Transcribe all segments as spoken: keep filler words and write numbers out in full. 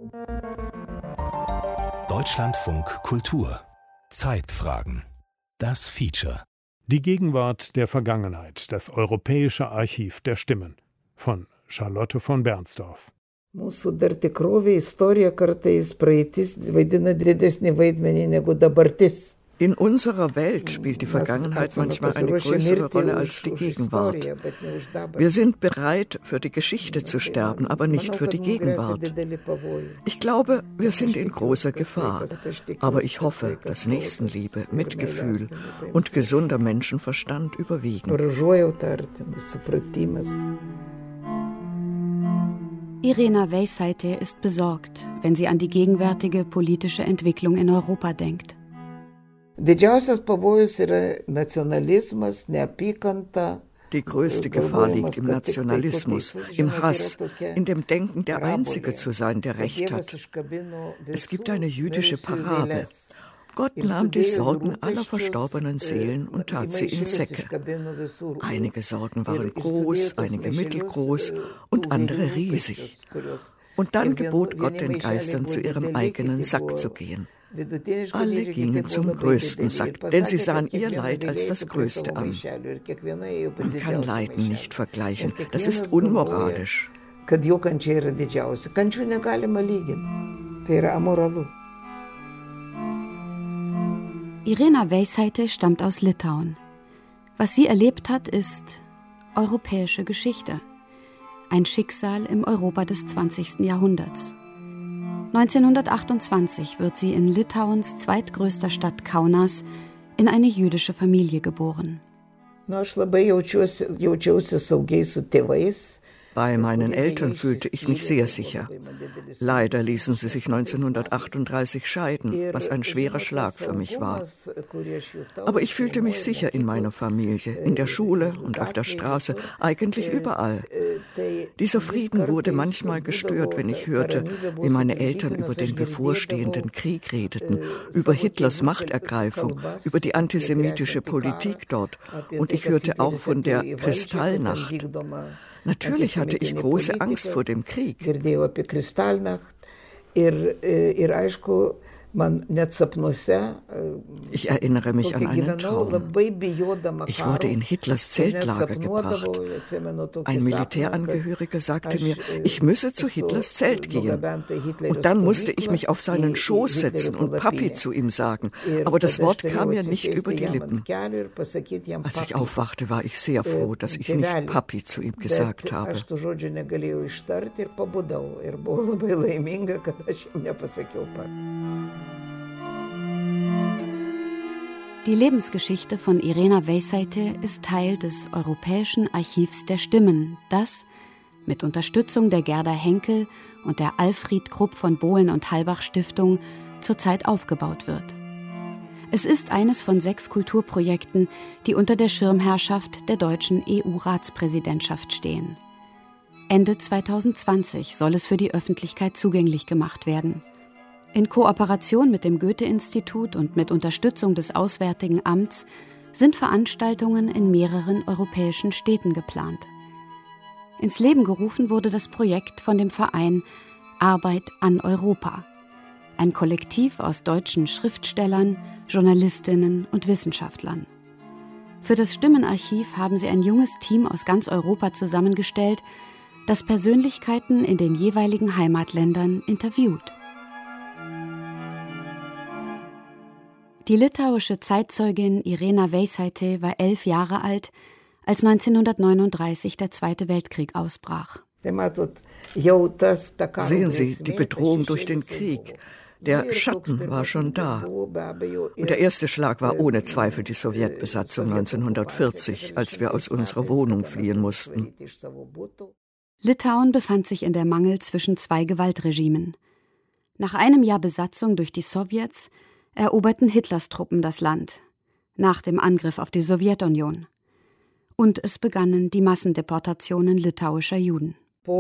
Deutschlandfunk Kultur. Zeitfragen. Das Feature. Die Gegenwart der Vergangenheit. Das Europäische Archiv der Stimmen. Von Charlotte von Bernsdorf. Mūsų dar tikrovė, istorija kartais praeitis vaidina didesnį vaidmenį negu dabartis. In unserer Welt spielt die Vergangenheit manchmal eine größere Rolle als die Gegenwart. Wir sind bereit, für die Geschichte zu sterben, aber nicht für die Gegenwart. Ich glaube, wir sind in großer Gefahr. Aber ich hoffe, dass Nächstenliebe, Mitgefühl und gesunder Menschenverstand überwiegen. Irena Veisaitė ist besorgt, wenn sie an die gegenwärtige politische Entwicklung in Europa denkt. Didžiausias pavojus yra nacionalizmas, neapykanta. Die größte Gefahr liegt im Nationalismus, im Hass, in dem Denken, der Einzige zu sein, der Recht hat. Es gibt eine jüdische Parabel. Gott nahm die Sorgen aller verstorbenen Seelen und tat sie in Säcke. Einige Sorgen waren groß, einige mittelgroß und andere riesig. Und dann gebot Gott den Geistern, zu ihrem eigenen Sack zu gehen. Alle gingen zum größten Sack, denn sie sahen ihr Leid als das Größte an. Man kann Leiden nicht vergleichen, das ist unmoralisch. Irena Veisaitė stammt aus Litauen. Was sie erlebt hat, ist europäische Geschichte. Ein Schicksal im Europa des zwanzigsten Jahrhunderts. neunzehnhundertachtundzwanzig wird sie in Litauens zweitgrößter Stadt Kaunas in eine jüdische Familie geboren. Bei meinen Eltern fühlte ich mich sehr sicher. Leider ließen sie sich neunzehnhundertachtunddreißig scheiden, was ein schwerer Schlag für mich war. Aber ich fühlte mich sicher in meiner Familie, in der Schule und auf der Straße, eigentlich überall. Dieser Frieden wurde manchmal gestört, wenn ich hörte, wie meine Eltern über den bevorstehenden Krieg redeten, über Hitlers Machtergreifung, über die antisemitische Politik dort. Und ich hörte auch von der Kristallnacht. Natürlich hatte ich große Angst vor dem Krieg. Ich erinnere mich an einen Traum. Ich wurde in Hitlers Zeltlager gebracht. Ein Militärangehöriger sagte mir, ich müsse zu Hitlers Zelt gehen. Und dann musste ich mich auf seinen Schoß setzen und Papi zu ihm sagen. Aber das Wort kam mir nicht über die Lippen. Als ich aufwachte, war ich sehr froh, dass ich nicht Papi zu ihm gesagt habe. Die Lebensgeschichte von Irena Veisaitė ist Teil des Europäischen Archivs der Stimmen, das mit Unterstützung der Gerda Henkel und der Alfried Krupp von Bohlen und Halbach Stiftung zurzeit aufgebaut wird. Es ist eines von sechs Kulturprojekten, die unter der Schirmherrschaft der deutschen E U-Ratspräsidentschaft stehen. Ende zweitausendzwanzig soll es für die Öffentlichkeit zugänglich gemacht werden. In Kooperation mit dem Goethe-Institut und mit Unterstützung des Auswärtigen Amts sind Veranstaltungen in mehreren europäischen Städten geplant. Ins Leben gerufen wurde das Projekt von dem Verein Arbeit an Europa, ein Kollektiv aus deutschen Schriftstellern, Journalistinnen und Wissenschaftlern. Für das Stimmenarchiv haben sie ein junges Team aus ganz Europa zusammengestellt, das Persönlichkeiten in den jeweiligen Heimatländern interviewt. Die litauische Zeitzeugin Irena Veisaitė war elf Jahre alt, als neunzehnhundertneununddreißig der Zweite Weltkrieg ausbrach. Sehen Sie, die Bedrohung durch den Krieg. Der Schatten war schon da. Und der erste Schlag war ohne Zweifel die Sowjetbesatzung neunzehnhundertvierzig, als wir aus unserer Wohnung fliehen mussten. Litauen befand sich in der Mangel zwischen zwei Gewaltregimen. Nach einem Jahr Besatzung durch die Sowjets eroberten Hitlers Truppen das Land, nach dem Angriff auf die Sowjetunion. Und es begannen die Massendeportationen litauischer Juden.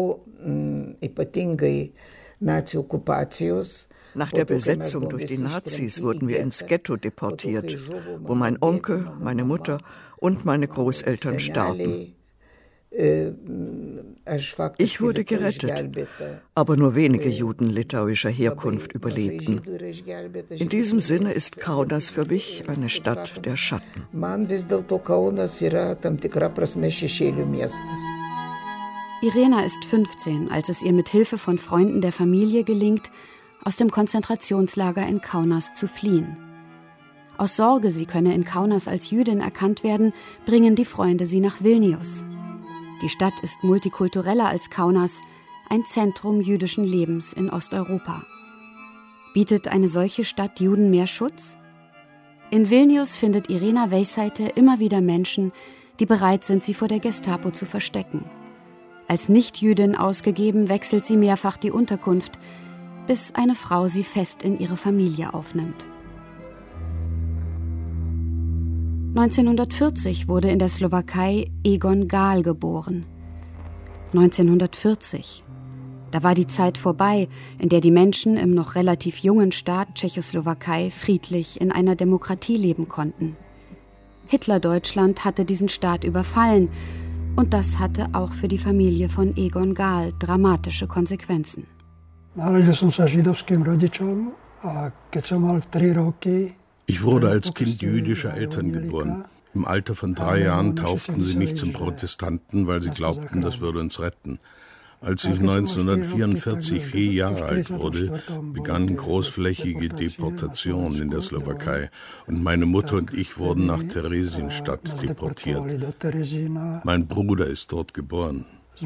Nach der Besetzung durch die Nazis wurden wir ins Ghetto deportiert, wo mein Onkel, meine Mutter und meine Großeltern starben. Ich wurde gerettet, aber nur wenige Juden litauischer Herkunft überlebten. In diesem Sinne ist Kaunas für mich eine Stadt der Schatten. Irena ist fünfzehn, als es ihr mit Hilfe von Freunden der Familie gelingt, aus dem Konzentrationslager in Kaunas zu fliehen. Aus Sorge, sie könne in Kaunas als Jüdin erkannt werden, bringen die Freunde sie nach Vilnius. Die Stadt ist multikultureller als Kaunas, ein Zentrum jüdischen Lebens in Osteuropa. Bietet eine solche Stadt Juden mehr Schutz? In Vilnius findet Irena Veisaitė immer wieder Menschen, die bereit sind, sie vor der Gestapo zu verstecken. Als Nichtjüdin ausgegeben, wechselt sie mehrfach die Unterkunft, bis eine Frau sie fest in ihre Familie aufnimmt. neunzehnhundertvierzig wurde in der Slowakei Egon Gál geboren. neunzehnhundertvierzig. Da war die Zeit vorbei, in der die Menschen im noch relativ jungen Staat Tschechoslowakei friedlich in einer Demokratie leben konnten. Hitler-Deutschland hatte diesen Staat überfallen und das hatte auch für die Familie von Egon Gál dramatische Konsequenzen. Ich wurde als Kind jüdischer Eltern geboren. Im Alter von drei Jahren tauften sie mich zum Protestanten, weil sie glaubten, das würde uns retten. Als ich neunzehnhundertvierundvierzig vier Jahre alt wurde, begannen großflächige Deportationen in der Slowakei und meine Mutter und ich wurden nach Theresienstadt deportiert. Mein Bruder ist dort geboren.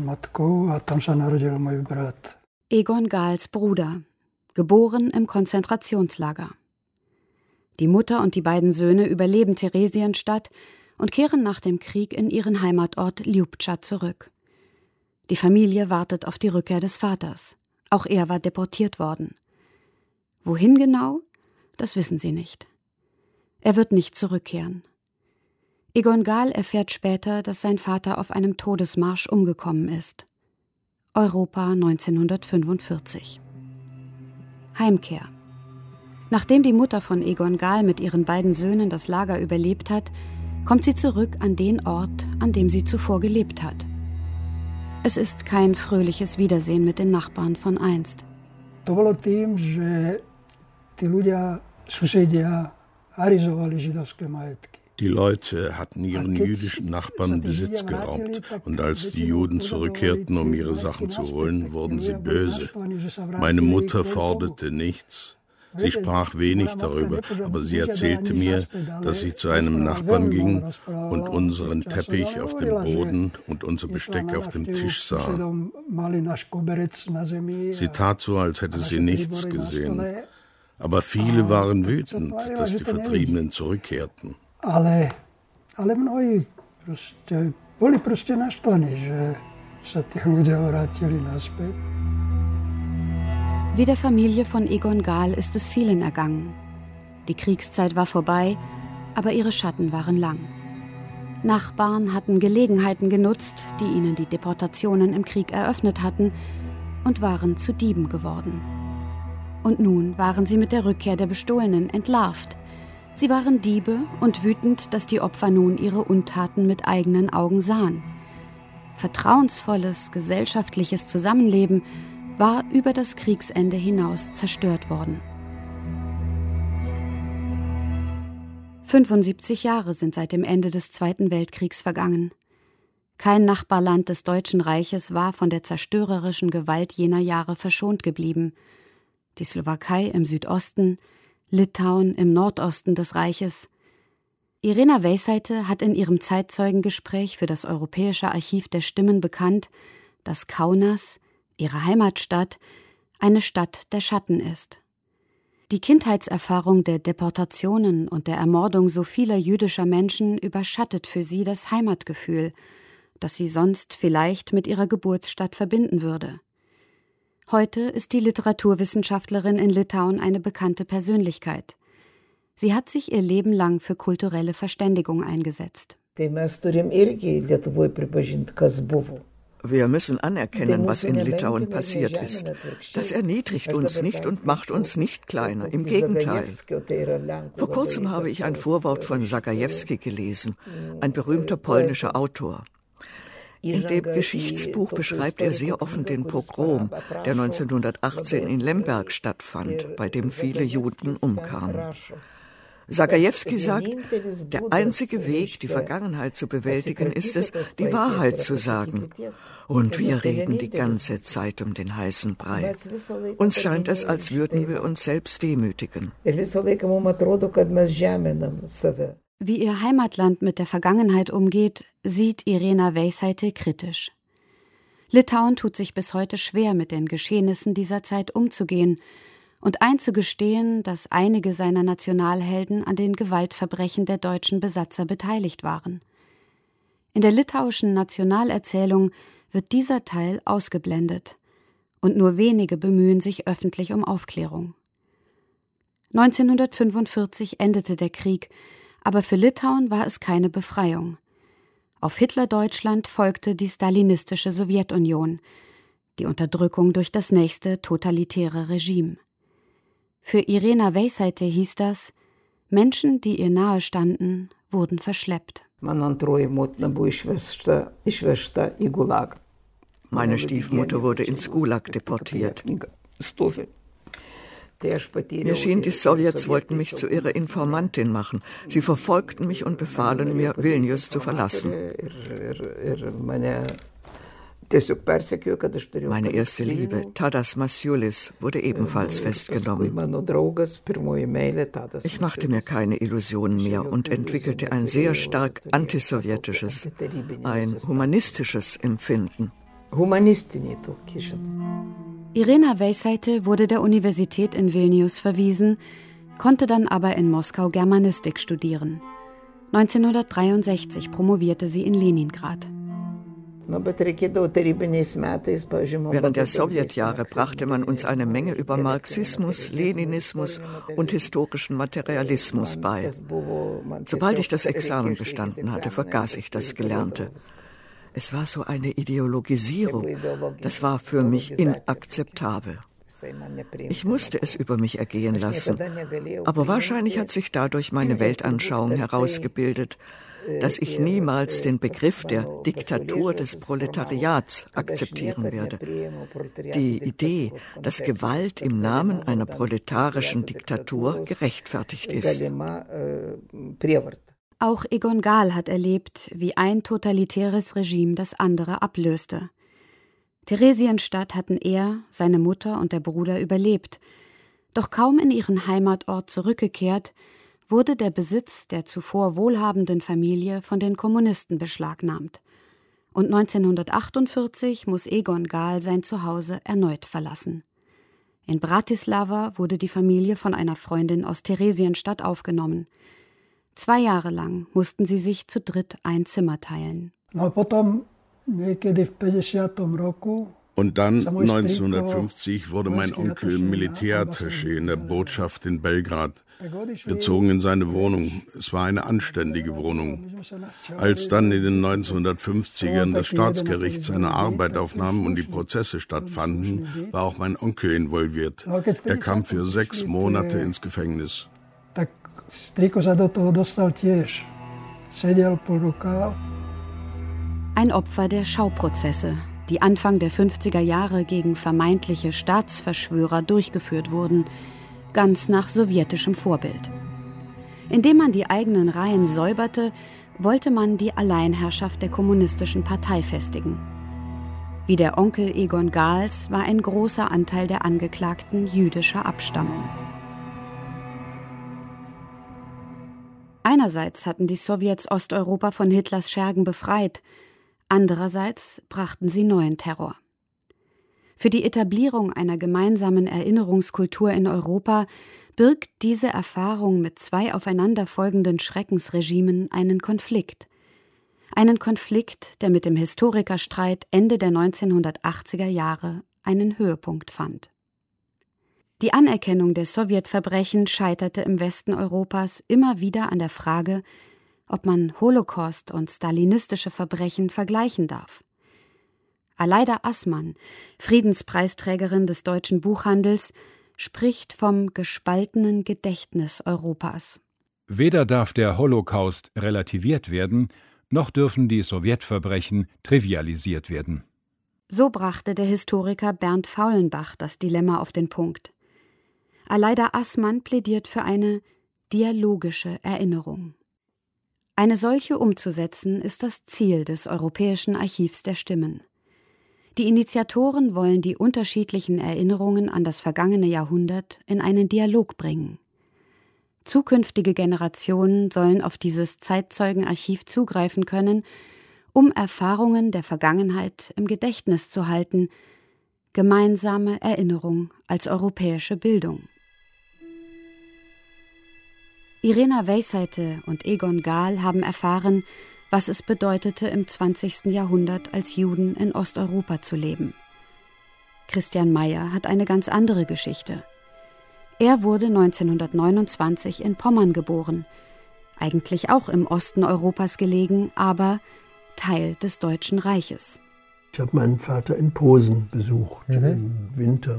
Egon Gáls Bruder, geboren im Konzentrationslager. Die Mutter und die beiden Söhne überleben Theresienstadt und kehren nach dem Krieg in ihren Heimatort Ljubča zurück. Die Familie wartet auf die Rückkehr des Vaters. Auch er war deportiert worden. Wohin genau? Das wissen sie nicht. Er wird nicht zurückkehren. Egon Gál erfährt später, dass sein Vater auf einem Todesmarsch umgekommen ist. Europa neunzehnhundertfünfundvierzig. Heimkehr. Nachdem die Mutter von Egon Gál mit ihren beiden Söhnen das Lager überlebt hat, kommt sie zurück an den Ort, an dem sie zuvor gelebt hat. Es ist kein fröhliches Wiedersehen mit den Nachbarn von einst. Die Leute hatten ihren jüdischen Nachbarn Besitz geraubt und als die Juden zurückkehrten, um ihre Sachen zu holen, wurden sie böse. Meine Mutter forderte nichts. Sie sprach wenig darüber, aber sie erzählte mir, dass sie zu einem Nachbarn ging und unseren Teppich auf dem Boden und unser Besteck auf dem Tisch sah. Sie tat so, als hätte sie nichts gesehen. Aber viele waren wütend, dass die Vertriebenen zurückkehrten. Ale, ale mnohí proste, boli proste naštvaní, že sa tí ľudia vrátili naspäť. Wie der Familie von Egon Gál ist es vielen ergangen. Die Kriegszeit war vorbei, aber ihre Schatten waren lang. Nachbarn hatten Gelegenheiten genutzt, die ihnen die Deportationen im Krieg eröffnet hatten, und waren zu Dieben geworden. Und nun waren sie mit der Rückkehr der Bestohlenen entlarvt. Sie waren Diebe und wütend, dass die Opfer nun ihre Untaten mit eigenen Augen sahen. Vertrauensvolles, gesellschaftliches Zusammenleben war über das Kriegsende hinaus zerstört worden. fünfundsiebzig Jahre sind seit dem Ende des Zweiten Weltkriegs vergangen. Kein Nachbarland des Deutschen Reiches war von der zerstörerischen Gewalt jener Jahre verschont geblieben. Die Slowakei im Südosten, Litauen im Nordosten des Reiches. Irena Veisaitė hat in ihrem Zeitzeugengespräch für das Europäische Archiv der Stimmen bekannt, dass Kaunas, ihre Heimatstadt, eine Stadt der Schatten ist. Die Kindheitserfahrung der Deportationen und der Ermordung so vieler jüdischer Menschen überschattet für sie das Heimatgefühl, das sie sonst vielleicht mit ihrer Geburtsstadt verbinden würde. Heute ist die Literaturwissenschaftlerin in Litauen eine bekannte Persönlichkeit. Sie hat sich ihr Leben lang für kulturelle Verständigung eingesetzt. Wir müssen anerkennen, was in Litauen passiert ist. Das erniedrigt uns nicht und macht uns nicht kleiner. Im Gegenteil. Vor kurzem habe ich ein Vorwort von Zagajewski gelesen, ein berühmter polnischer Autor. In dem Geschichtsbuch beschreibt er sehr offen den Pogrom, der neunzehnhundertachtzehn in Lemberg stattfand, bei dem viele Juden umkamen. Sagajewski sagt, der einzige Weg, die Vergangenheit zu bewältigen, ist es, die Wahrheit zu sagen. Und wir reden die ganze Zeit um den heißen Brei. Uns scheint es, als würden wir uns selbst demütigen. Wie ihr Heimatland mit der Vergangenheit umgeht, sieht Irena Veisaitė kritisch. Litauen tut sich bis heute schwer, mit den Geschehnissen dieser Zeit umzugehen und einzugestehen, dass einige seiner Nationalhelden an den Gewaltverbrechen der deutschen Besatzer beteiligt waren. In der litauischen Nationalerzählung wird dieser Teil ausgeblendet und nur wenige bemühen sich öffentlich um Aufklärung. neunzehnhundertfünfundvierzig endete der Krieg, aber für Litauen war es keine Befreiung. Auf Hitler-Deutschland folgte die stalinistische Sowjetunion, die Unterdrückung durch das nächste totalitäre Regime. Für Irena Veisaitė hieß das, Menschen, die ihr nahe standen, wurden verschleppt. Meine Stiefmutter wurde ins Gulag deportiert. Mir schien, die Sowjets wollten mich zu ihrer Informantin machen. Sie verfolgten mich und befahlen mir, Vilnius zu verlassen. Meine erste Liebe, Tadas Masiulis, wurde ebenfalls festgenommen. Ich machte mir keine Illusionen mehr und entwickelte ein sehr stark antisowjetisches, ein humanistisches Empfinden. Irena Veisaitė wurde der Universität in Vilnius verwiesen, konnte dann aber in Moskau Germanistik studieren. neunzehnhundertdreiundsechzig promovierte sie in Leningrad. Während der Sowjetjahre brachte man uns eine Menge über Marxismus, Leninismus und historischen Materialismus bei. Sobald ich das Examen bestanden hatte, vergaß ich das Gelernte. Es war so eine Ideologisierung, das war für mich inakzeptabel. Ich musste es über mich ergehen lassen, aber wahrscheinlich hat sich dadurch meine Weltanschauung herausgebildet, dass ich niemals den Begriff der Diktatur des Proletariats akzeptieren werde. Die Idee, dass Gewalt im Namen einer proletarischen Diktatur gerechtfertigt ist. Auch Egon Gahl hat erlebt, wie ein totalitäres Regime das andere ablöste. Theresienstadt hatten er, seine Mutter und der Bruder überlebt. Doch kaum in ihren Heimatort zurückgekehrt, wurde der Besitz der zuvor wohlhabenden Familie von den Kommunisten beschlagnahmt. Und neunzehnhundertachtundvierzig muss Egon Gahl sein Zuhause erneut verlassen. In Bratislava wurde die Familie von einer Freundin aus Theresienstadt aufgenommen. Zwei Jahre lang mussten sie sich zu dritt ein Zimmer teilen. Und dann, neunzehnhundertfünfzig, wurde mein Onkel Militärattaché in der Botschaft in Belgrad. Wir zogen in seine Wohnung. Es war eine anständige Wohnung. Als dann in den neunzehnhundertfünfzigern das Staatsgericht seine Arbeit aufnahm und die Prozesse stattfanden, war auch mein Onkel involviert. Er kam für sechs Monate ins Gefängnis. Ein Opfer der Schauprozesse, die Anfang der fünfziger Jahre gegen vermeintliche Staatsverschwörer durchgeführt wurden, ganz nach sowjetischem Vorbild. Indem man die eigenen Reihen säuberte, wollte man die Alleinherrschaft der kommunistischen Partei festigen. Wie der Onkel Egon Gahls war ein großer Anteil der Angeklagten jüdischer Abstammung. Einerseits hatten die Sowjets Osteuropa von Hitlers Schergen befreit, andererseits brachten sie neuen Terror. Für die Etablierung einer gemeinsamen Erinnerungskultur in Europa birgt diese Erfahrung mit zwei aufeinanderfolgenden Schreckensregimen einen Konflikt. Einen Konflikt, der mit dem Historikerstreit Ende der neunzehnhundertachtziger Jahre einen Höhepunkt fand. Die Anerkennung der Sowjetverbrechen scheiterte im Westen Europas immer wieder an der Frage, ob man Holocaust und stalinistische Verbrechen vergleichen darf. Aleida Assmann, Friedenspreisträgerin des deutschen Buchhandels, spricht vom gespaltenen Gedächtnis Europas. Weder darf der Holocaust relativiert werden, noch dürfen die Sowjetverbrechen trivialisiert werden. So brachte der Historiker Bernd Faulenbach das Dilemma auf den Punkt. Aleida Assmann plädiert für eine dialogische Erinnerung. Eine solche umzusetzen, ist das Ziel des Europäischen Archivs der Stimmen. Die Initiatoren wollen die unterschiedlichen Erinnerungen an das vergangene Jahrhundert in einen Dialog bringen. Zukünftige Generationen sollen auf dieses Zeitzeugenarchiv zugreifen können, um Erfahrungen der Vergangenheit im Gedächtnis zu halten, gemeinsame Erinnerung als europäische Bildung. Irena Veisaite und Egon Gahl haben erfahren, was es bedeutete, im zwanzigsten Jahrhundert als Juden in Osteuropa zu leben. Christian Meyer hat eine ganz andere Geschichte. Er wurde neunzehnhundertneunundzwanzig in Pommern geboren, eigentlich auch im Osten Europas gelegen, aber Teil des Deutschen Reiches. Ich habe meinen Vater in Posen besucht, mhm. im Winter,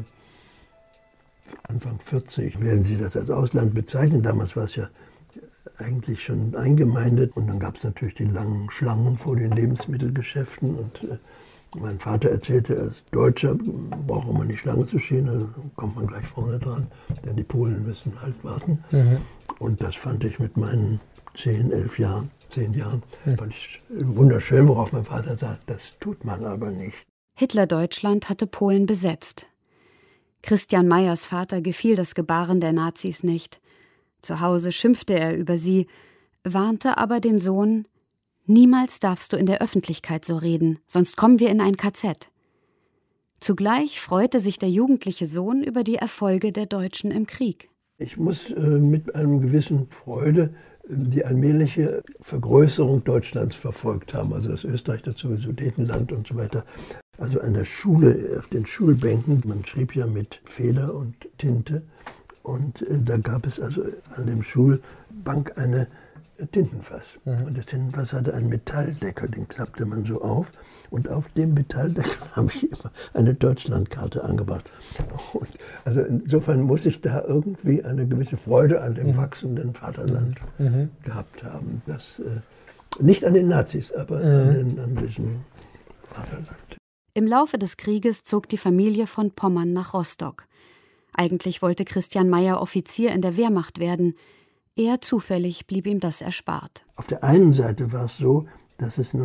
Anfang vierzig. Werden Sie das als Ausland bezeichnen? Damals war es ja eigentlich schon eingemeindet. Und dann gab es natürlich die langen Schlangen vor den Lebensmittelgeschäften. Und äh, mein Vater erzählte, als Deutscher braucht man nicht Schlange zu stehen, da kommt man gleich vorne dran, denn die Polen müssen halt warten. Mhm. Und das fand ich mit meinen zehn, elf Jahren, zehn Jahren, mhm. fand ich wunderschön, worauf mein Vater sagt, das tut man aber nicht. Hitler-Deutschland hatte Polen besetzt. Christian Meyers Vater gefiel das Gebaren der Nazis nicht. Zu Hause schimpfte er über sie, warnte aber den Sohn: Niemals darfst du in der Öffentlichkeit so reden, sonst kommen wir in ein K Z. Zugleich freute sich der jugendliche Sohn über die Erfolge der Deutschen im Krieg. Ich muss äh, mit einem gewissen Freude die allmähliche Vergrößerung Deutschlands verfolgt haben, also das Österreich dazu, Sudetenland und so weiter. Also an der Schule, auf den Schulbänken, man schrieb ja mit Feder und Tinte und äh, da gab es also an dem Schulbank eine Tintenfass. Mhm. Und das Tintenfass hatte einen Metalldeckel, den klappte man so auf. Und auf dem Metalldeckel habe ich immer eine Deutschlandkarte angebracht. Und also insofern muss ich da irgendwie eine gewisse Freude an dem mhm. wachsenden Vaterland mhm. gehabt haben. Das, äh, nicht an den Nazis, aber mhm. an, den, an diesem Vaterland. Im Laufe des Krieges zog die Familie von Pommern nach Rostock. Eigentlich wollte Christian Meyer Offizier in der Wehrmacht werden. Eher zufällig blieb ihm das erspart. Auf der einen Seite war es so, dass es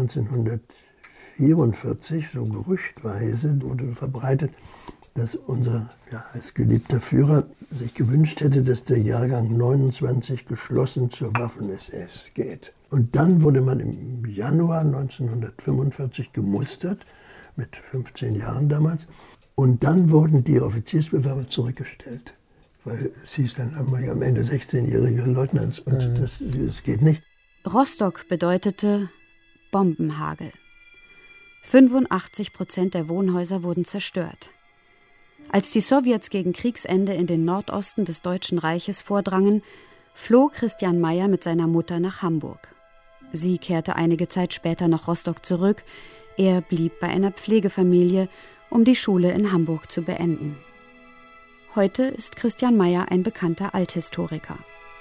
neunzehnhundertvierundvierzig so gerüchtweise wurde verbreitet, dass unser ja, als geliebter Führer sich gewünscht hätte, dass der Jahrgang neunundzwanzig geschlossen zur Waffen-S S geht. Und dann wurde man im Januar neunzehnhundertfünfundvierzig gemustert, mit fünfzehn Jahren damals. Und dann wurden die Offiziersbewerber zurückgestellt. Weil es hieß dann einmal am Ende sechzehnjährige Leutnants und mhm. das, das geht nicht. Rostock bedeutete Bombenhagel. fünfundachtzig Prozent der Wohnhäuser wurden zerstört. Als die Sowjets gegen Kriegsende in den Nordosten des Deutschen Reiches vordrangen, floh Christian Meyer mit seiner Mutter nach Hamburg. Sie kehrte einige Zeit später nach Rostock zurück. Er blieb bei einer Pflegefamilie, um die Schule in Hamburg zu beenden. Heute ist Christian Meyer ein bekannter Althistoriker.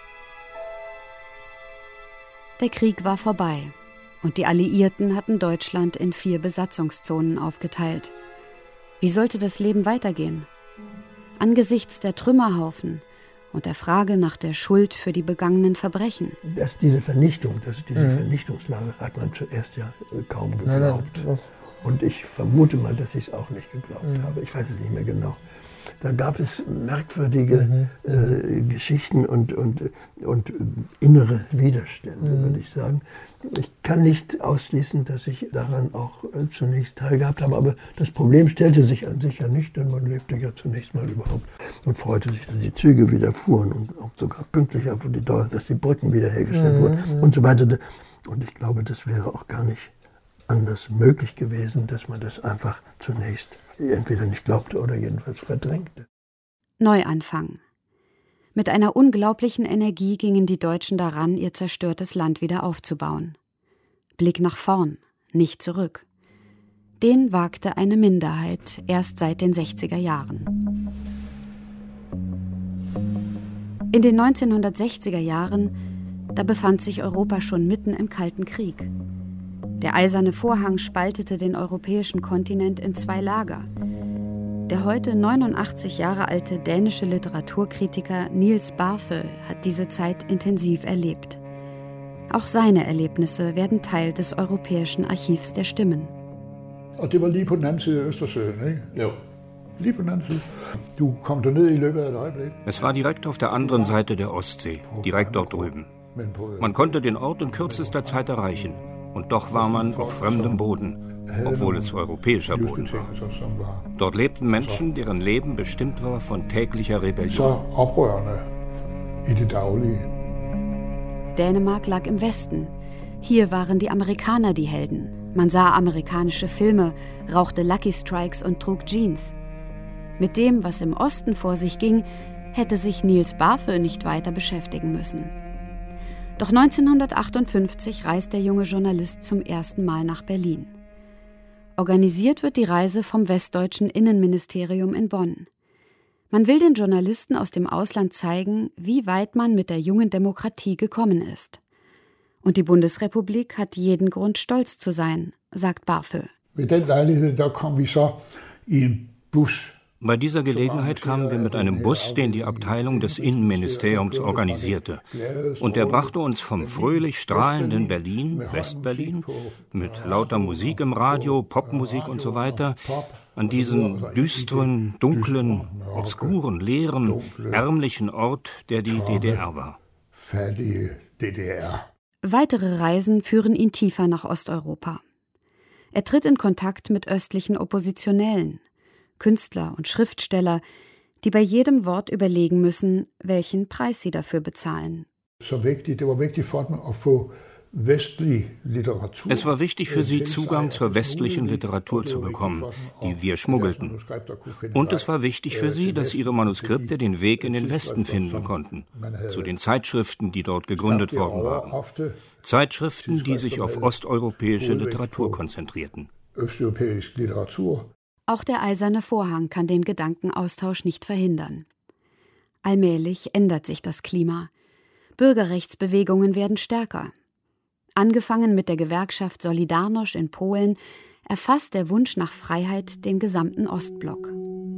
Der Krieg war vorbei und die Alliierten hatten Deutschland in vier Besatzungszonen aufgeteilt. Wie sollte das Leben weitergehen? Angesichts der Trümmerhaufen und der Frage nach der Schuld für die begangenen Verbrechen. Dass diese Vernichtung, dass diese mhm. Vernichtungslage hat man zuerst ja kaum geglaubt. Ja, und ich vermute mal, dass ich es auch nicht geglaubt mhm. habe. Ich weiß es nicht mehr genau. Da gab es merkwürdige mhm. äh, Geschichten und, und, und innere Widerstände, mhm. würde ich sagen. Ich kann nicht ausschließen, dass ich daran auch äh, zunächst teilgehabt habe, aber das Problem stellte sich an sich ja nicht, denn man lebte ja zunächst mal überhaupt und freute sich, dass die Züge wieder fuhren und auch sogar pünktlich auf die Dauer, dass die Brücken wiederhergestellt mhm. wurden und so weiter. Und ich glaube, das wäre auch gar nicht anders möglich gewesen, dass man das einfach zunächst entweder nicht glaubte oder jedenfalls verdrängte. Neuanfang. Mit einer unglaublichen Energie gingen die Deutschen daran, ihr zerstörtes Land wieder aufzubauen. Blick nach vorn, nicht zurück. Den wagte eine Minderheit erst seit den sechziger Jahren. In den neunzehnhundertsechziger Jahren, da befand sich Europa schon mitten im Kalten Krieg. Der eiserne Vorhang spaltete den europäischen Kontinent in zwei Lager. Der heute neunundachtzig Jahre alte dänische Literaturkritiker Niels Barfø hat diese Zeit intensiv erlebt. Auch seine Erlebnisse werden Teil des Europäischen Archivs der Stimmen. Und das war lige på den anden Seite af Østersøen, ikke? Ja. Lige på den anden Seite. Du kom derned i løbet af et øjeblik. Es war direkt auf der anderen Seite der Ostsee, direkt dort drüben. Man konnte den Ort in kürzester Zeit erreichen. Und doch war man auf fremdem Boden, obwohl es europäischer Boden war. Dort lebten Menschen, deren Leben bestimmt war von täglicher Rebellion. Dänemark lag im Westen. Hier waren die Amerikaner die Helden. Man sah amerikanische Filme, rauchte Lucky Strikes und trug Jeans. Mit dem, was im Osten vor sich ging, hätte sich Niels Barfø nicht weiter beschäftigen müssen. Doch neunzehnhundertachtundfünfzig reist der junge Journalist zum ersten Mal nach Berlin. Organisiert wird die Reise vom westdeutschen Innenministerium in Bonn. Man will den Journalisten aus dem Ausland zeigen, wie weit man mit der jungen Demokratie gekommen ist. Und die Bundesrepublik hat jeden Grund, stolz zu sein, sagt Barfø. Bei dieser Gelegenheit kamen wir mit einem Bus, den die Abteilung des Innenministeriums organisierte. Und der brachte uns vom fröhlich strahlenden Berlin, Westberlin, mit lauter Musik im Radio, Popmusik und so weiter, an diesen düsteren, dunklen, obskuren, leeren, ärmlichen Ort, der die D D R war. Weitere Reisen führen ihn tiefer nach Osteuropa. Er tritt in Kontakt mit östlichen Oppositionellen, Künstler und Schriftsteller, die bei jedem Wort überlegen müssen, welchen Preis sie dafür bezahlen. Es war wichtig für sie, Zugang zur westlichen Literatur zu bekommen, die wir schmuggelten. Und es war wichtig für sie, dass ihre Manuskripte den Weg in den Westen finden konnten, zu den Zeitschriften, die dort gegründet worden waren. Zeitschriften, die sich auf osteuropäische Literatur konzentrierten. Auch der eiserne Vorhang kann den Gedankenaustausch nicht verhindern. Allmählich ändert sich das Klima. Bürgerrechtsbewegungen werden stärker. Angefangen mit der Gewerkschaft Solidarność in Polen, erfasst der Wunsch nach Freiheit den gesamten Ostblock.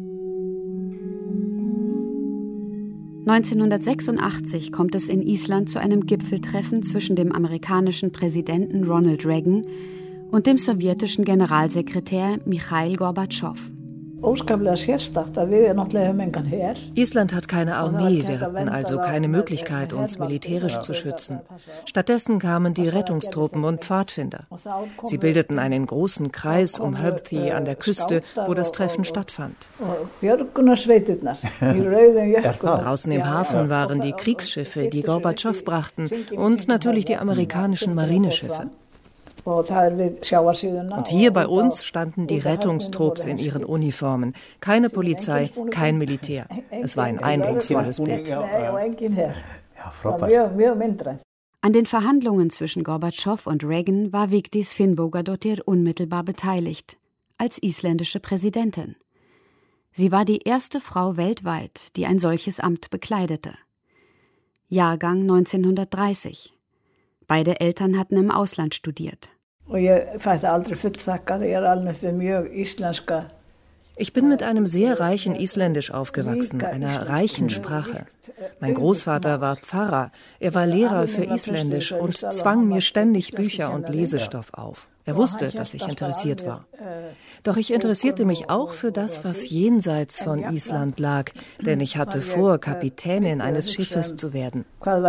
neunzehnhundertsechsundachtzig kommt es in Island zu einem Gipfeltreffen zwischen dem amerikanischen Präsidenten Ronald Reagan und dem sowjetischen Generalsekretär Michail Gorbatschow. Island hat keine Armee, wir hatten also keine Möglichkeit, uns militärisch zu schützen. Stattdessen kamen die Rettungstruppen und Pfadfinder. Sie bildeten einen großen Kreis um Höfði an der Küste, wo das Treffen stattfand. Draußen im Hafen waren die Kriegsschiffe, die Gorbatschow brachten, und natürlich die amerikanischen Marineschiffe. Und hier bei uns standen die Rettungstrupps in ihren Uniformen. Keine Polizei, kein Militär. Es war ein eindrucksvolles Bild. An den Verhandlungen zwischen Gorbatschow und Reagan war Vigdís Finnbogadóttir unmittelbar beteiligt, als isländische Präsidentin. Sie war die erste Frau weltweit, die ein solches Amt bekleidete. Jahrgang neunzehnhundertdreißig. Beide Eltern hatten im Ausland studiert. Ich bin mit einem sehr reichen Isländisch aufgewachsen, einer reichen Sprache. Mein Großvater war Pfarrer, er war Lehrer für Isländisch und zwang mir ständig Bücher und Lesestoff auf. Er wusste, dass ich interessiert war. Doch ich interessierte mich auch für das, was jenseits von Island lag, denn ich hatte vor, Kapitänin eines Schiffes zu werden.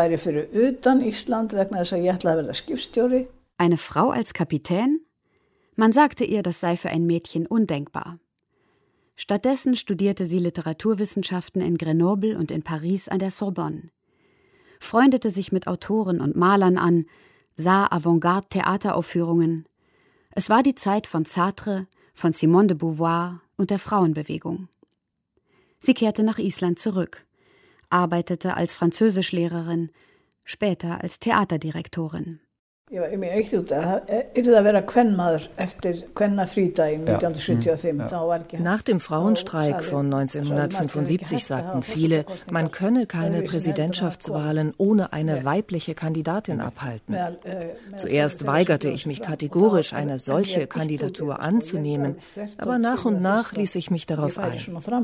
Eine Frau als Kapitän? Man sagte ihr, das sei für ein Mädchen undenkbar. Stattdessen studierte sie Literaturwissenschaften in Grenoble und in Paris an der Sorbonne, freundete sich mit Autoren und Malern an, sah Avantgarde-Theateraufführungen. Es war die Zeit von Sartre, von Simone de Beauvoir und der Frauenbewegung. Sie kehrte nach Island zurück, arbeitete als Französischlehrerin, später als Theaterdirektorin. Nach dem Frauenstreik von neunzehnhundertfünfundsiebzig sagten viele, man könne keine Präsidentschaftswahlen ohne eine weibliche Kandidatin abhalten. Zuerst weigerte ich mich kategorisch, eine solche Kandidatur anzunehmen, aber nach und nach ließ ich mich darauf ein.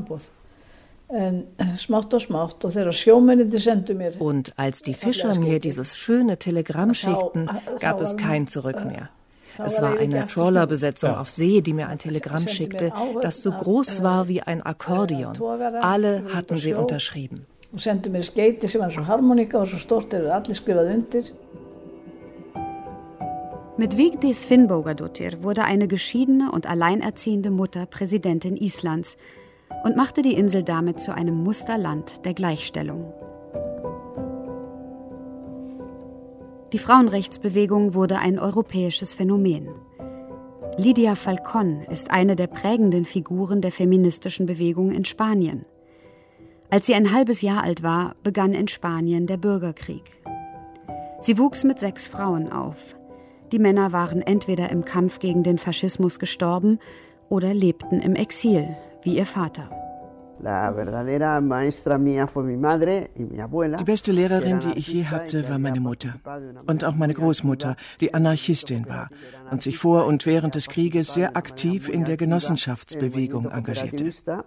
Und als die Fischer mir dieses schöne Telegramm schickten, gab es kein Zurück mehr. Es war eine Trawlerbesetzung auf See, die mir ein Telegramm schickte, das so groß war wie ein Akkordeon. Alle hatten sie unterschrieben. Mit Vigdis Finnbogadóttir wurde eine geschiedene und alleinerziehende Mutter Präsidentin Islands und machte die Insel damit zu einem Musterland der Gleichstellung. Die Frauenrechtsbewegung wurde ein europäisches Phänomen. Lidia Falcón ist eine der prägenden Figuren der feministischen Bewegung in Spanien. Als sie ein halbes Jahr alt war, begann in Spanien der Bürgerkrieg. Sie wuchs mit sechs Frauen auf. Die Männer waren entweder im Kampf gegen den Faschismus gestorben oder lebten im Exil, wie ihr Vater. Die beste Lehrerin, die ich je hatte, war meine Mutter. Und auch meine Großmutter, die Anarchistin war und sich vor und während des Krieges sehr aktiv in der Genossenschaftsbewegung engagierte.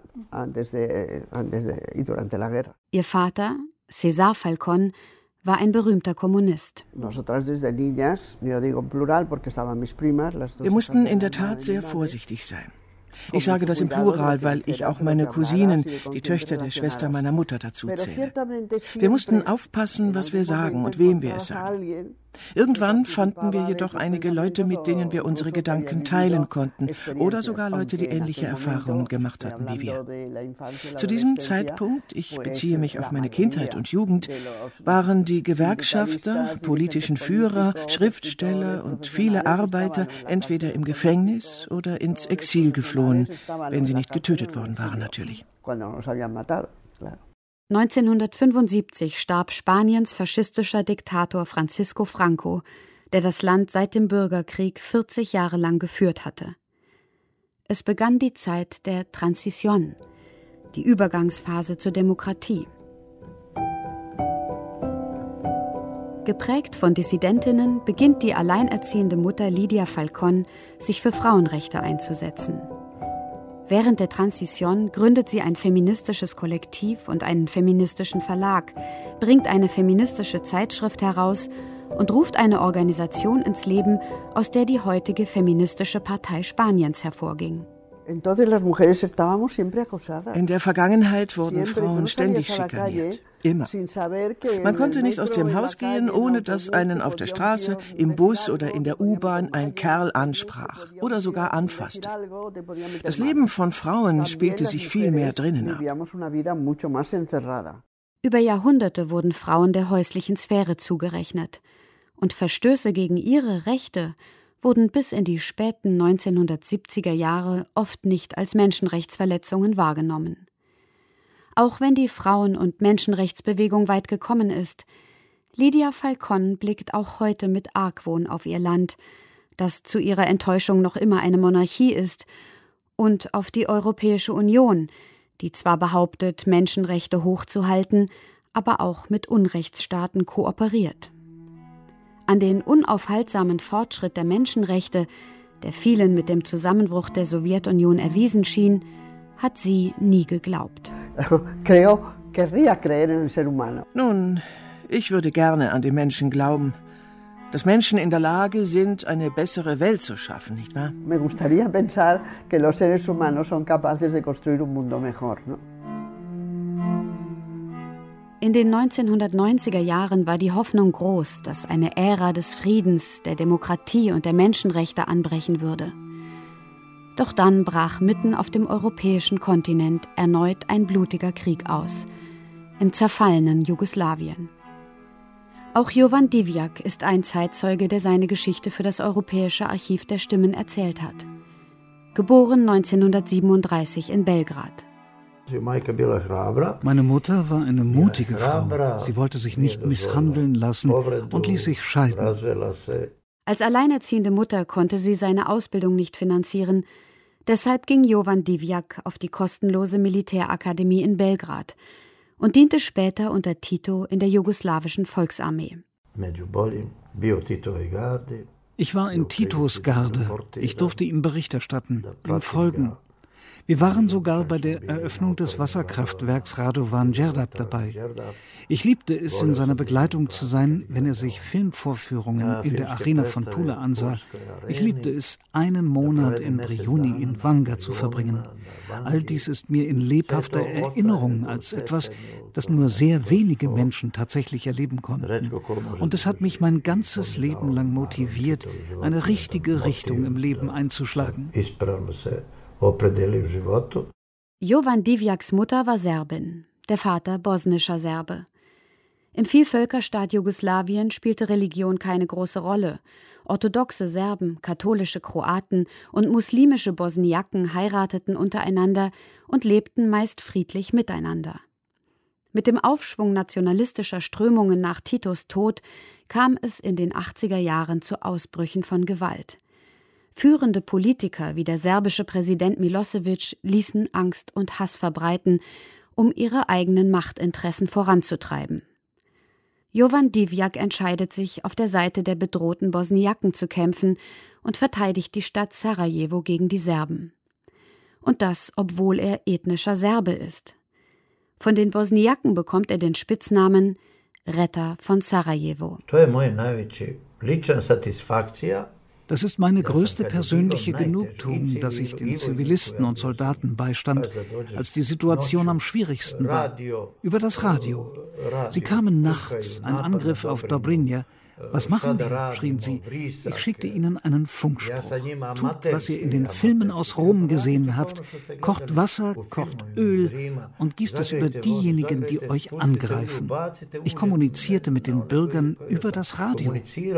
Ihr Vater, César Falcón, war ein berühmter Kommunist. Wir mussten in der Tat sehr vorsichtig sein. Ich sage das im Plural, weil ich auch meine Cousinen, die Töchter der Schwester meiner Mutter, dazu zähle. Wir mussten aufpassen, was wir sagen und wem wir es sagen. Irgendwann fanden wir jedoch einige Leute, mit denen wir unsere Gedanken teilen konnten oder sogar Leute, die ähnliche Erfahrungen gemacht hatten wie wir. Zu diesem Zeitpunkt, ich beziehe mich auf meine Kindheit und Jugend, waren die Gewerkschafter, politischen Führer, Schriftsteller und viele Arbeiter entweder im Gefängnis oder ins Exil geflohen, wenn sie nicht getötet worden waren natürlich. neunzehnhundertfünfundsiebzig starb Spaniens faschistischer Diktator Francisco Franco, der das Land seit dem Bürgerkrieg vierzig Jahre lang geführt hatte. Es begann die Zeit der Transición, die Übergangsphase zur Demokratie. Geprägt von Dissidentinnen beginnt die alleinerziehende Mutter Lidia Falcón, sich für Frauenrechte einzusetzen. Während der Transición gründet sie ein feministisches Kollektiv und einen feministischen Verlag, bringt eine feministische Zeitschrift heraus und ruft eine Organisation ins Leben, aus der die heutige feministische Partei Spaniens hervorging. In der Vergangenheit wurden Frauen ständig schikaniert. Immer. Man konnte nicht aus dem Haus gehen, ohne dass einen auf der Straße, im Bus oder in der U-Bahn ein Kerl ansprach oder sogar anfasste. Das Leben von Frauen spielte sich viel mehr drinnen ab. Über Jahrhunderte wurden Frauen der häuslichen Sphäre zugerechnet. Und Verstöße gegen ihre Rechte wurden bis in die späten neunzehnhundertsiebziger Jahre oft nicht als Menschenrechtsverletzungen wahrgenommen. Auch wenn die Frauen- und Menschenrechtsbewegung weit gekommen ist, Lidia Falcón blickt auch heute mit Argwohn auf ihr Land, das zu ihrer Enttäuschung noch immer eine Monarchie ist, und auf die Europäische Union, die zwar behauptet, Menschenrechte hochzuhalten, aber auch mit Unrechtsstaaten kooperiert. An den unaufhaltsamen Fortschritt der Menschenrechte, der vielen mit dem Zusammenbruch der Sowjetunion erwiesen schien, hat sie nie geglaubt. Nun, ich würde gerne an die Menschen glauben, dass Menschen in der Lage sind, eine bessere Welt zu schaffen, nicht wahr? Me gustaría pensar que los seres humanos son capaces de construir un mundo mejor, ¿no? In den neunzehnhundertneunziger Jahren war die Hoffnung groß, dass eine Ära des Friedens, der Demokratie und der Menschenrechte anbrechen würde. Doch dann brach mitten auf dem europäischen Kontinent erneut ein blutiger Krieg aus, im zerfallenen Jugoslawien. Auch Jovan Divjak ist ein Zeitzeuge, der seine Geschichte für das Europäische Archiv der Stimmen erzählt hat. Geboren neunzehnhundertsiebenunddreißig in Belgrad. Meine Mutter war eine mutige Frau. Sie wollte sich nicht misshandeln lassen und ließ sich scheiden. Als alleinerziehende Mutter konnte sie seine Ausbildung nicht finanzieren. Deshalb ging Jovan Divjak auf die kostenlose Militärakademie in Belgrad und diente später unter Tito in der jugoslawischen Volksarmee. Ich war in Titos Garde. Ich durfte ihm Bericht erstatten, ihm folgen. Wir waren sogar bei der Eröffnung des Wasserkraftwerks Radovan Đerdap dabei. Ich liebte es, in seiner Begleitung zu sein, wenn er sich Filmvorführungen in der Arena von Pula ansah. Ich liebte es, einen Monat in Brijuni in Vanga zu verbringen. All dies ist mir in lebhafter Erinnerung als etwas, das nur sehr wenige Menschen tatsächlich erleben konnten. Und es hat mich mein ganzes Leben lang motiviert, eine richtige Richtung im Leben einzuschlagen. Jovan Divjaks Mutter war Serbin, der Vater bosnischer Serbe. Im Vielvölkerstaat Jugoslawien spielte Religion keine große Rolle. Orthodoxe Serben, katholische Kroaten und muslimische Bosniaken heirateten untereinander und lebten meist friedlich miteinander. Mit dem Aufschwung nationalistischer Strömungen nach Titos Tod kam es in den achtziger Jahren zu Ausbrüchen von Gewalt. Führende Politiker wie der serbische Präsident Milosevic ließen Angst und Hass verbreiten, um ihre eigenen Machtinteressen voranzutreiben. Jovan Divjak entscheidet sich, auf der Seite der bedrohten Bosniaken zu kämpfen und verteidigt die Stadt Sarajevo gegen die Serben. Und das, obwohl er ethnischer Serbe ist. Von den Bosniaken bekommt er den Spitznamen Retter von Sarajevo. Das ist meine größte persönliche Genugtuung, dass ich den Zivilisten und Soldaten beistand, als die Situation am schwierigsten war. Über das Radio. Sie kamen nachts, ein Angriff auf Dobrinja. Was machen wir? Schrien sie. Ich schickte ihnen einen Funkspruch. Tut, was ihr in den Filmen aus Rom gesehen habt. Kocht Wasser, kocht Öl und gießt es über diejenigen, die euch angreifen. Ich kommunizierte mit den Bürgern über das Radio.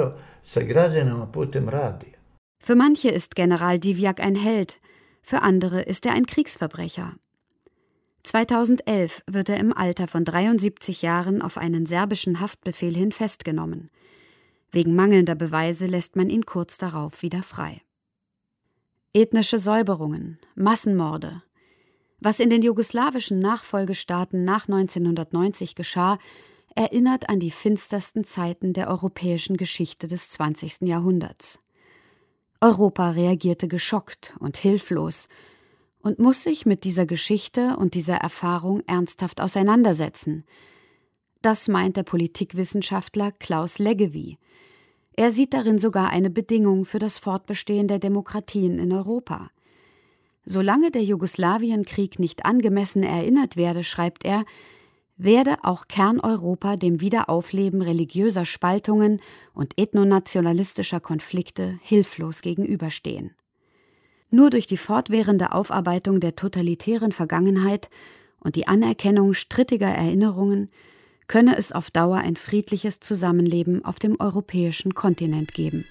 Für manche ist General Divjak ein Held, für andere ist er ein Kriegsverbrecher. zweitausendelf wird er im Alter von dreiundsiebzig Jahren auf einen serbischen Haftbefehl hin festgenommen. Wegen mangelnder Beweise lässt man ihn kurz darauf wieder frei. Ethnische Säuberungen, Massenmorde. Was in den jugoslawischen Nachfolgestaaten nach neunzehnhundertneunzig geschah, erinnert an die finstersten Zeiten der europäischen Geschichte des zwanzigsten Jahrhunderts. Europa reagierte geschockt und hilflos und muss sich mit dieser Geschichte und dieser Erfahrung ernsthaft auseinandersetzen. Das meint der Politikwissenschaftler Klaus Leggevi. Er sieht darin sogar eine Bedingung für das Fortbestehen der Demokratien in Europa. Solange der Jugoslawienkrieg nicht angemessen erinnert werde, schreibt er, werde auch Kerneuropa dem Wiederaufleben religiöser Spaltungen und ethnonationalistischer Konflikte hilflos gegenüberstehen. Nur durch die fortwährende Aufarbeitung der totalitären Vergangenheit und die Anerkennung strittiger Erinnerungen könne es auf Dauer ein friedliches Zusammenleben auf dem europäischen Kontinent geben.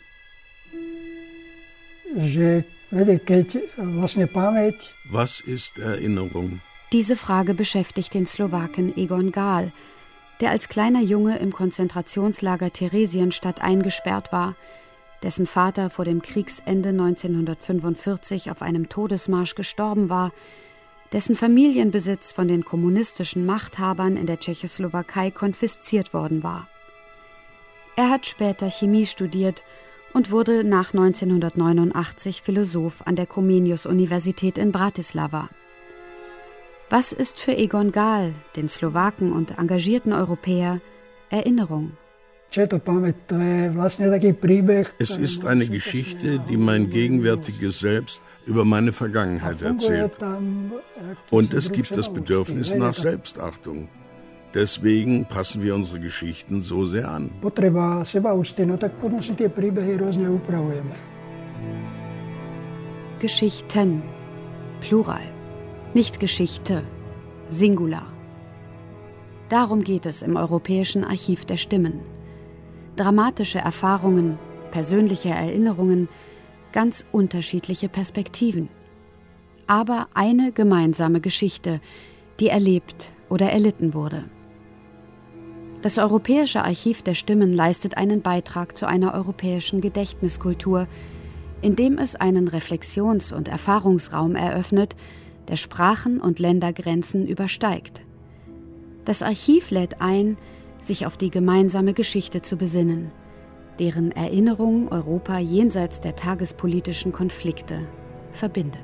Was ist Erinnerung? Diese Frage beschäftigt den Slowaken Egon Gál, der als kleiner Junge im Konzentrationslager Theresienstadt eingesperrt war, dessen Vater vor dem Kriegsende neunzehnhundertfünfundvierzig auf einem Todesmarsch gestorben war, dessen Familienbesitz von den kommunistischen Machthabern in der Tschechoslowakei konfisziert worden war. Er hat später Chemie studiert und wurde nach neunzehnhundertneunundachtzig Philosoph an der Comenius-Universität in Bratislava. Was ist für Egon Gál, den Slowaken und engagierten Europäer, Erinnerung? Es ist eine Geschichte, die mein gegenwärtiges Selbst über meine Vergangenheit erzählt. Und es gibt das Bedürfnis nach Selbstachtung. Deswegen passen wir unsere Geschichten so sehr an. Geschichten, Plural. Nicht Geschichte, Singular. Darum geht es im Europäischen Archiv der Stimmen. Dramatische Erfahrungen, persönliche Erinnerungen, ganz unterschiedliche Perspektiven. Aber eine gemeinsame Geschichte, die erlebt oder erlitten wurde. Das Europäische Archiv der Stimmen leistet einen Beitrag zu einer europäischen Gedächtniskultur, indem es einen Reflexions- und Erfahrungsraum eröffnet, der Sprachen- und Ländergrenzen übersteigt. Das Archiv lädt ein, sich auf die gemeinsame Geschichte zu besinnen, deren Erinnerung Europa jenseits der tagespolitischen Konflikte verbindet.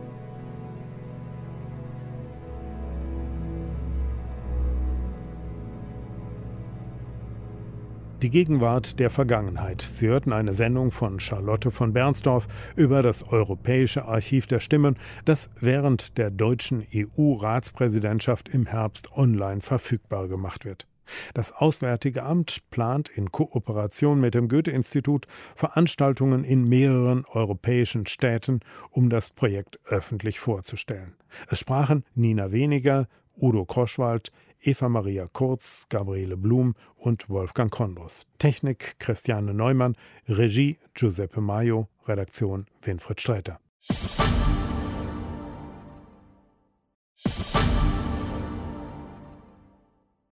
Die Gegenwart der Vergangenheit. Sie hörten eine Sendung von Charlotte von Bernsdorf über das Europäische Archiv der Stimmen, das während der deutschen E U-Ratspräsidentschaft im Herbst online verfügbar gemacht wird. Das Auswärtige Amt plant in Kooperation mit dem Goethe-Institut Veranstaltungen in mehreren europäischen Städten, um das Projekt öffentlich vorzustellen. Es sprachen Nina Weniger, Udo Kroschwald, Eva Maria Kurz, Gabriele Blum und Wolfgang Kondrus. Technik Christiane Neumann, Regie Giuseppe Maio, Redaktion Winfried Sträter.